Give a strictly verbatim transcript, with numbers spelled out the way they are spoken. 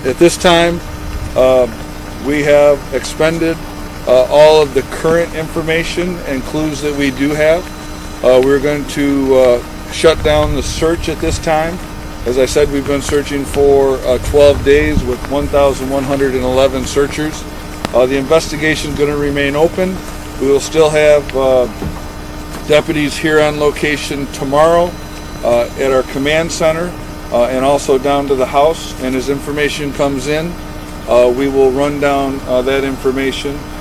at this time, uh, we have expended uh, all of the current information and clues that we do have. Uh, we're going to uh, shut down the search at this time. As I said, we've been searching for uh, twelve days with one thousand one hundred eleven searchers. Uh, the investigation is going to remain open. We will still have uh, deputies here on location tomorrow uh, at our command center uh, and also down to the house. And as information comes in, uh, we will run down uh, that information